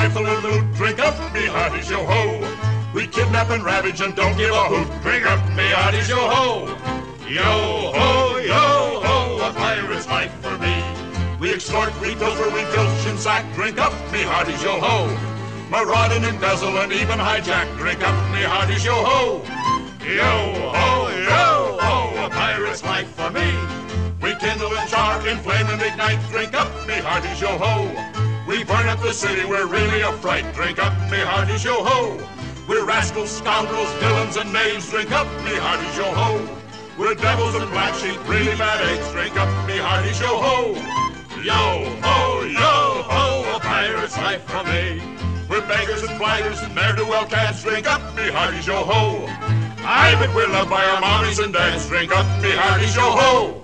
rifle and loot. Drink up, me hearties, yo-ho. We kidnap and ravage and don't give a hoot. Drink up, me hearties, yo-ho. Yo-ho, yo-ho, a pirate's life for me. We extort, we pilfer, we filch and sack. Drink up, me hearties, yo-ho. Maraud and embezzle and even hijack. Drink up, me hearties, yo-ho. Yo-ho, yo-ho, a pirate's life for me. We kindle and char, inflame and ignite. Drink up, me hearties, yo-ho. We burn up the city, we're really a fright. Drink up, me hearties, yo-ho. We're rascals, scoundrels, villains and knaves. Drink up, me hearties, yo-ho. We're devils and black sheep, really bad eggs. Drink up, me hearties, yo-ho. Yo-ho, yo-ho, a pirate's life for me. We're beggars and flaggers and ne'er-do-well cats. Drink up, me hearties, yo-ho. Aye, but we're loved by our mommies and dads. Drink up, me hearties, yo-ho.